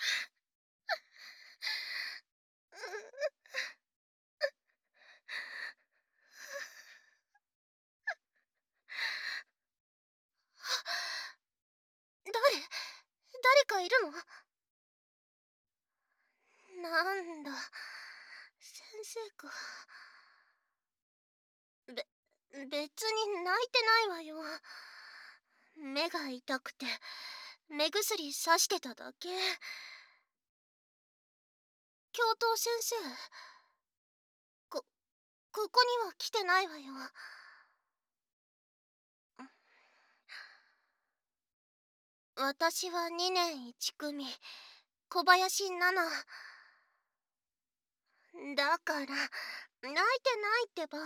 誰かいるの？なんだ、先生か。別に泣いてないわよ。目が痛くて目薬さしてただけ。教頭先生、こここには来てないわよ。私は2年1組小林奈々だから泣いてないってば。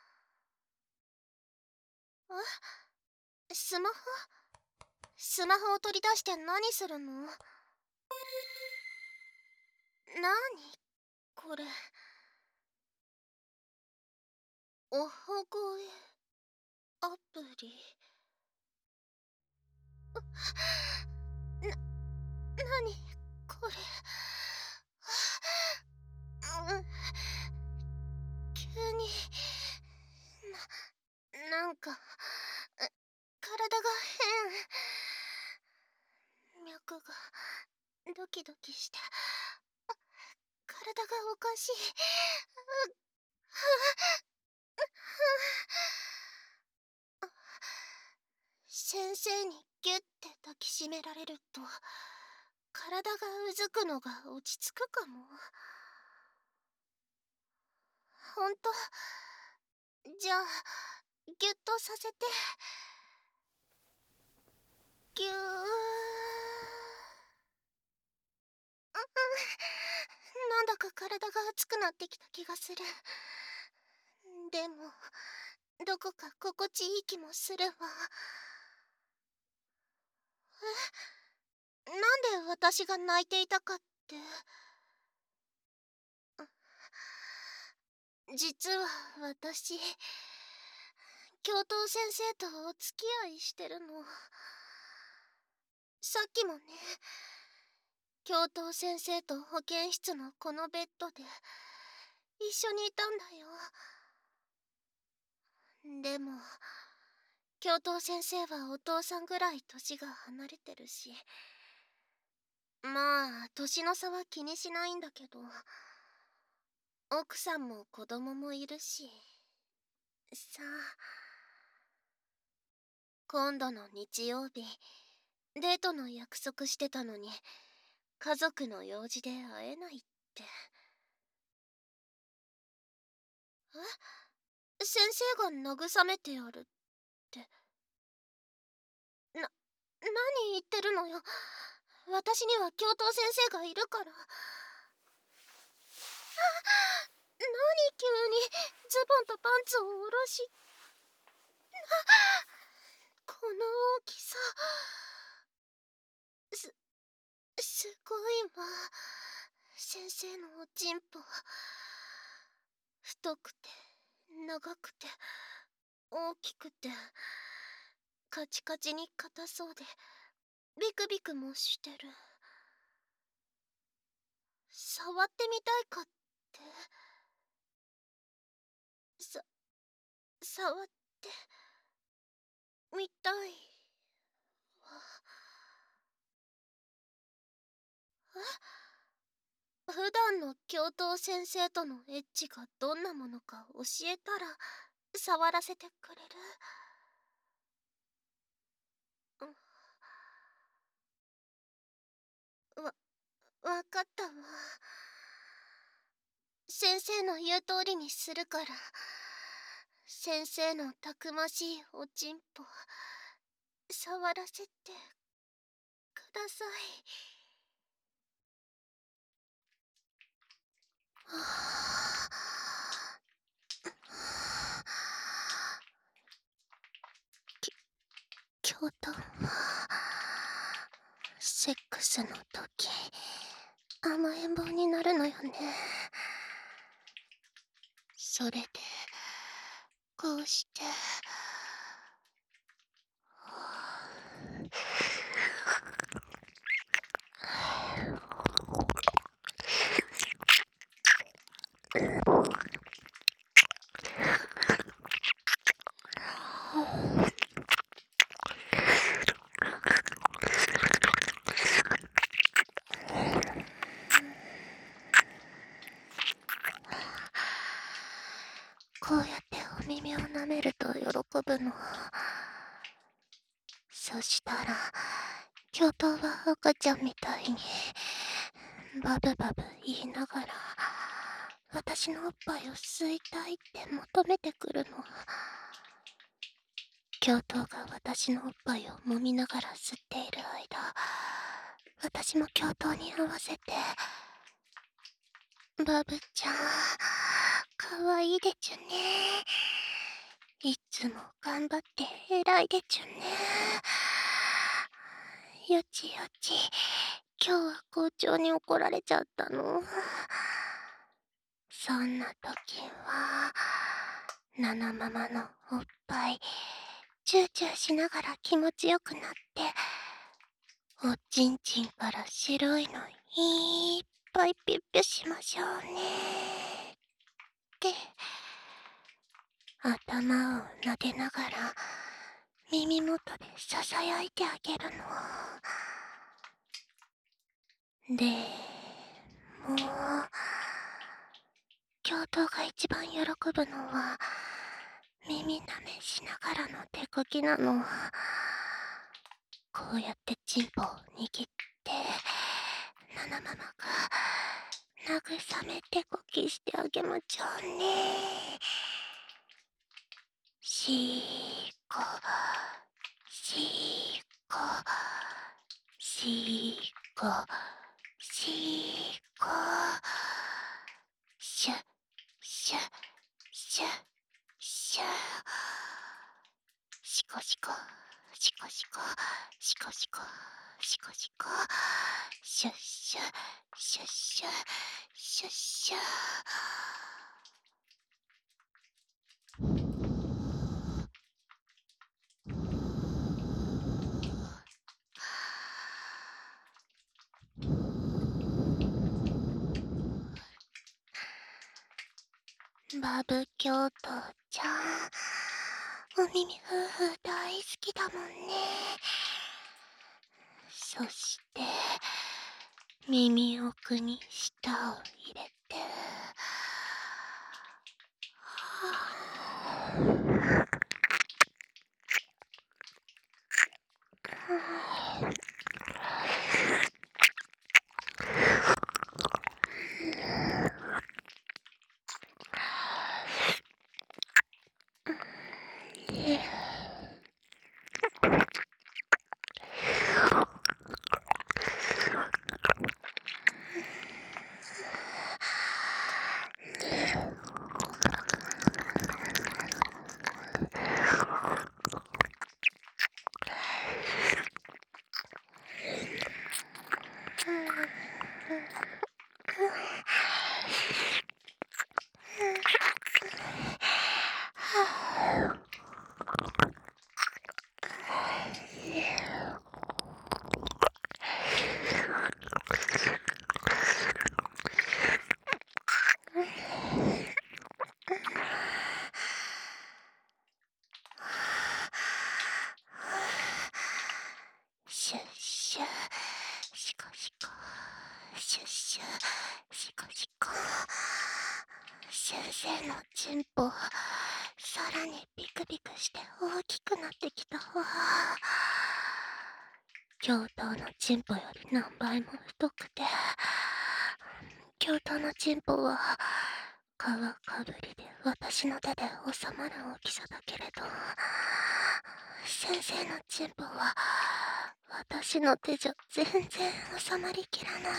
スマホスマホを取り出して何するの？何これ？おほ声アプリ。何これ？急になんか体が変。脈がドキドキして体がおかしい。先生にギュッて抱きしめられると体がうずくのが落ち着くかも。ほんと？じゃあギュッとさせて。ぎゅー。なんだか体が熱くなってきた気がする。でもどこか心地いい気もするわ。なんで私が泣いていたかって、実は私教頭先生とお付き合いしてるの。さっきもね、教頭先生と保健室のこのベッドで一緒にいたんだよ。でも教頭先生はお父さんぐらい年が離れてるし、まあ年の差は気にしないんだけど、奥さんも子供もいるしさあ。今度の日曜日デートの約束してたのに家族の用事で会えないって。先生が慰めてやるって。何言ってるのよ。私には教頭先生がいるから。何急にズボンとパンツを下ろし。この大きさ。すごいわ。先生のおちんぽ。太くて長くて大きくてカチカチに硬そうでビクビクもしてる。触ってみたいかって。さ触ってみたいわ。普段の教頭先生とのエッチがどんなものか教えたら触らせてくれる？わかったわ。先生の言う通りにするから。先生のたくましいおちんぽ触らせてください。教頭セックスの時甘えん坊になるのよね。それでこうしてめると喜ぶの。そしたら教頭は赤ちゃんみたいにバブバブ言いながら私のおっぱいを吸いたいって求めてくるの。教頭が私のおっぱいを揉みながら吸っている間、私も教頭に合わせて、バブちゃん、かわいいでちゅね。いつも頑張って偉いでちゅね。よちよち、今日は校長に怒られちゃったの。そんな時は、ナナママのおっぱい、チューチューしながら気持ちよくなって、おちんちんから白いのいっぱいピュッピュしましょうね。って頭を撫でながら耳元でささやいてあげるの。でも教頭が一番喜ぶのは耳舐めしながらの手こきなの。こうやってチンポを握ってナナママが慰めてこきしてあげまちょうね。しーこしーこしーこしーこシュシュシュシュシコシコシコシコシコシコシコシコシュッシュシュッシュシュッシュ。バブ教頭ちゃん、お耳ふーふー大好きだもんね。そして耳奥に舌を入れて、シュッシュシコシコシュッシュシコシコ。先生のチンポさらにビクビクして大きくなってきたわ。教頭のチンポより何倍も太くて、教頭のチンポは皮かぶりで私の手で収まる大きさだけれど、先生のチンポは私の手じゃ全然収まりきらないわ。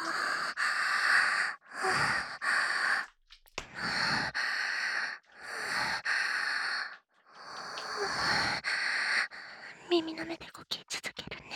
耳の目でこき続けるね。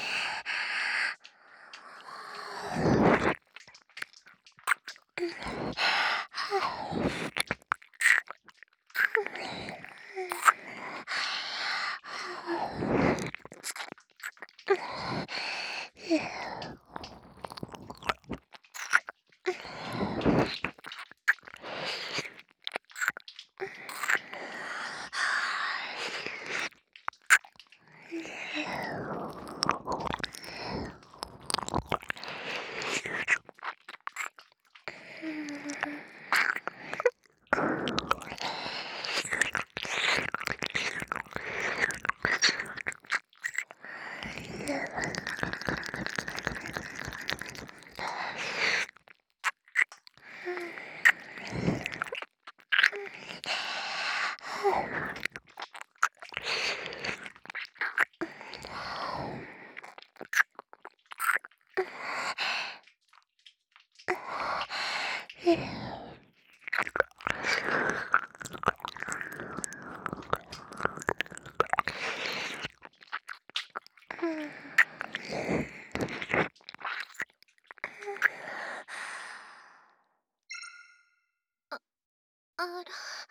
ら、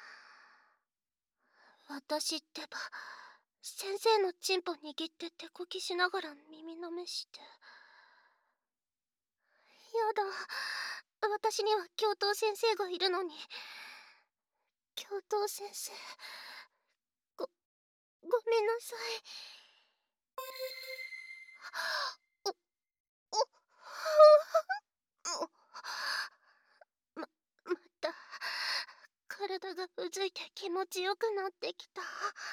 私ってば、先生のチンポ握って手こきしながら耳舐めして。やだ、私には教頭先生がいるのに。教頭先生、ご、ごめんなさい。お、お、また、体がうずいて気持ちよくなってきた。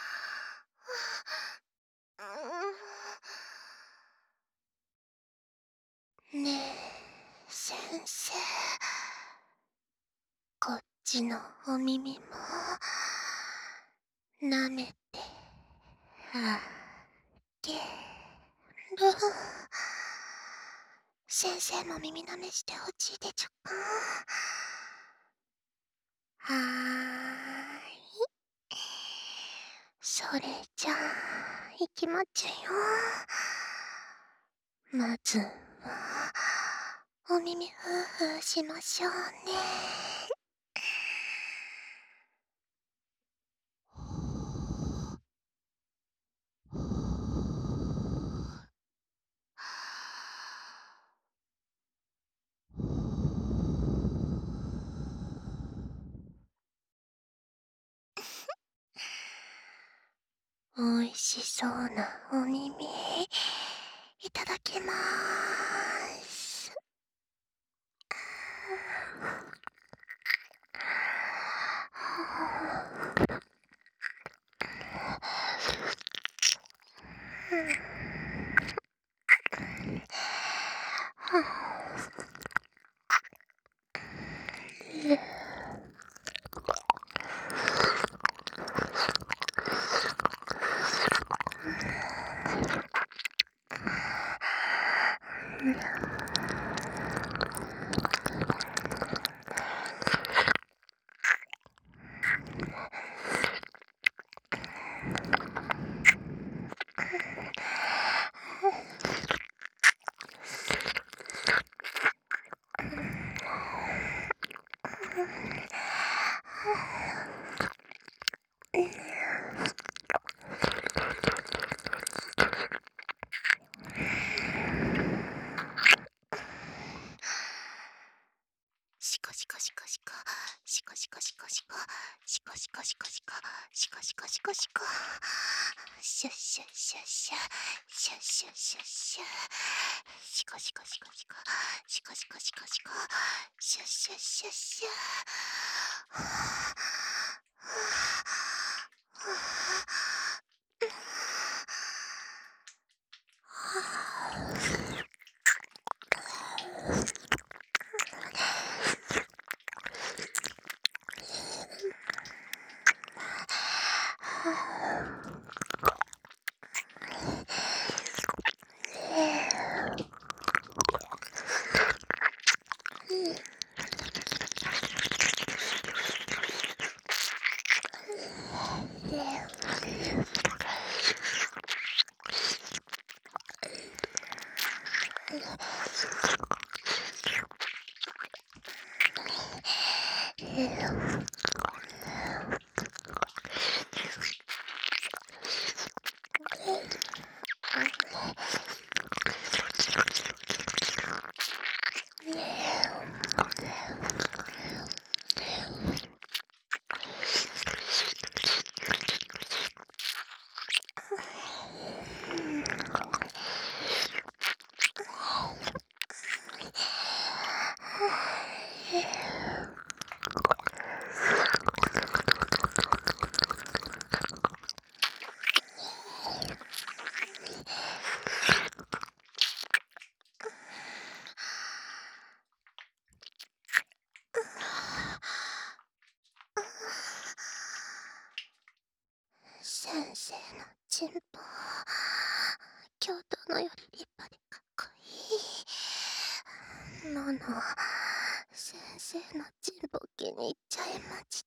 ねえ、先生。こっちのお耳も舐めてあげる。先生も耳舐めしてほしいでちゅか。はーい。それじゃあいきまちゅよ。まずはお耳ふーふーしましょうね。おいしそうなお耳いただきまーす。シコシコシコシコシコシコシコシコシコシコシコシコシコシコシコシコシュッシュッシュッシュシュッシュッシュッシュシコシコシコシコシコシコシコシコシュッシュッシュッシュ先生のチンポ教頭のより立派でかっこいい。のの先生のチンポ気に入っちゃいました。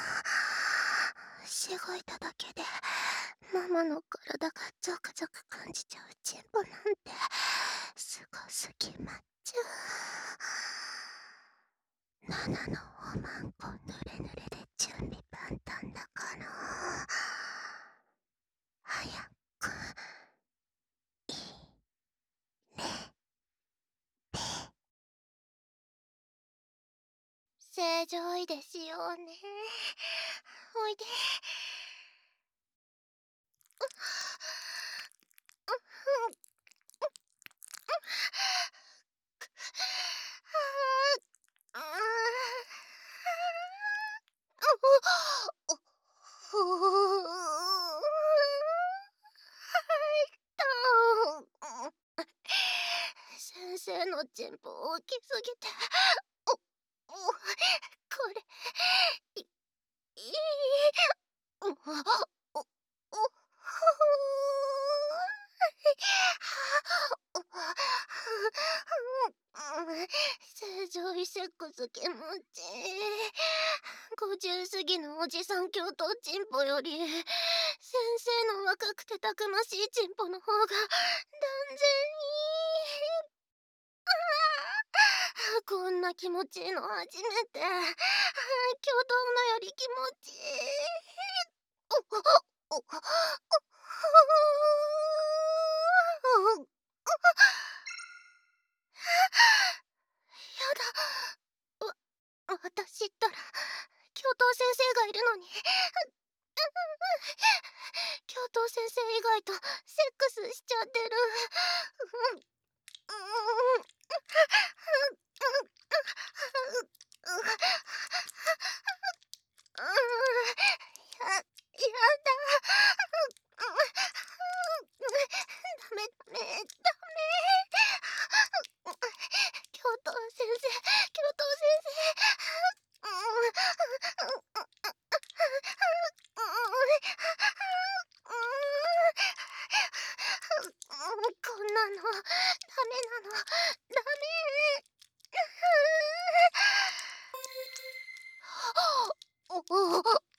しごいただけでママの体がゾクゾク感じちゃうチンポなんてすごすぎまっちゃう。ナナのおまんこぬれぬれでチュたんだかな。早くいいね。正常位ですよね。おいで。先生のチンポ大きすぎて、これ、いいおお正常位セックス気持ちいい。50過ぎのおじさん教頭チンポより先生の若くてたくましいチンポの方が断然いい。こんな気持ちいいの初めて。教頭のより気持ちいい。おおおやだ。私ったら教頭先生がいるのに教頭先生以外とセックスしちゃってる。やだ。ダメダメダメ。教頭先生、教頭先生。こんなのダメなの。ダメ。おおおお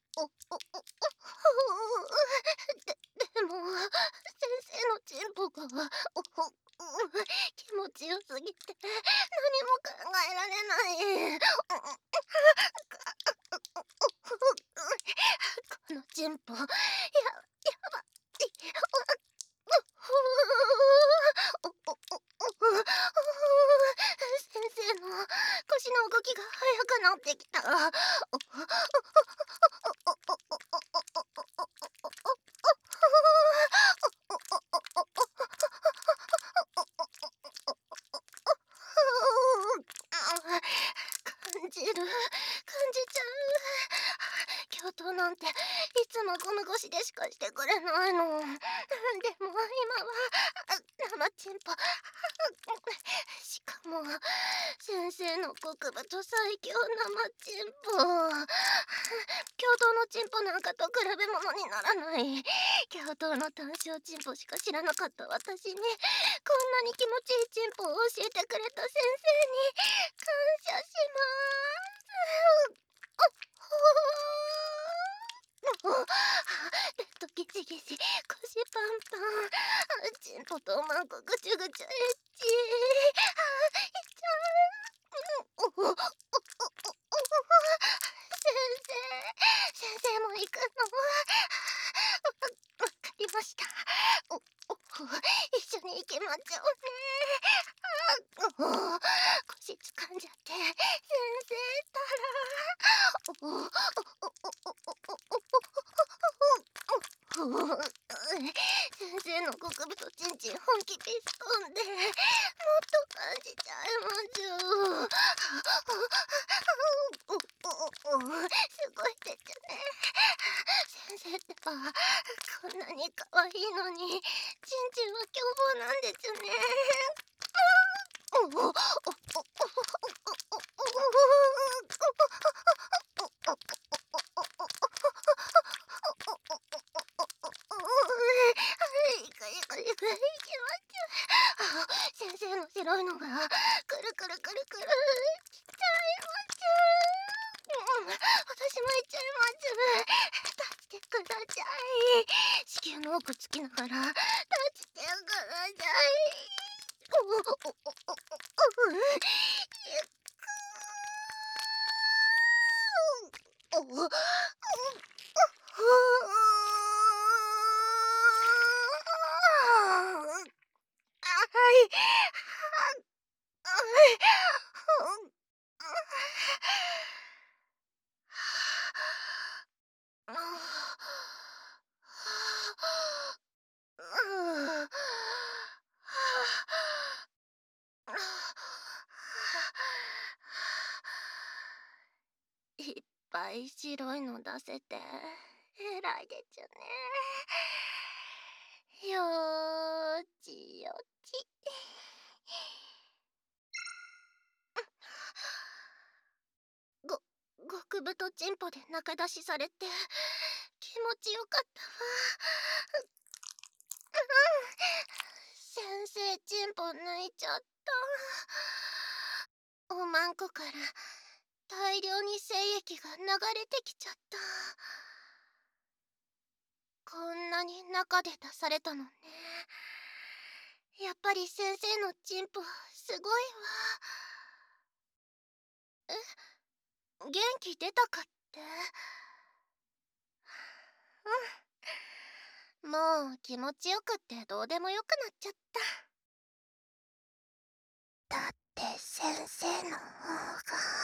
でも先生のチンポが気持ちよすぎて何も考えられない。このチンポやばい。先生の腰の動きが速くなってきた。感じる、感じちゃう。教頭なんていつもゴム越しでしかしてくれないの。でも今は生チンポ。しかも先生の極太最強生チンポ。教頭のチンポなんかと比べ物にならない。教頭の単小チンポしか知らなかった私にこんなに気持ちいいチンポを教えてくれた先生に感謝します。ベッドギチギチ、腰パンパン、チンポとマンコぐちゅぐちゅエッチ。いっちゃう。先生も行くの？わかりました。一緒に行きましょうね。腰掴んじゃって先生ったら先生の極太ちんちん本気ピストンでもっと感じちゃいましょう。すごいですね。先生ってばこんなに可愛いのにちんちんは凶暴なんですね。先生の白いのがくるくるくるくるきちゃいます。私も行っちゃいます。出してください。子宮の奥つきながら出してください。 ぱい白いの出せて偉いでちゅね。よーちよち。ご極太チンポで中出しされて気持ちよかったわ。先生チンポ抜いちゃった。おまんこから大量に精液が流れてきちゃった。こんなに中で出されたのね。やっぱり先生のチンポすごいわ。元気出たかって。うん、もう気持ちよくってどうでもよくなっちゃった。だって先生の方が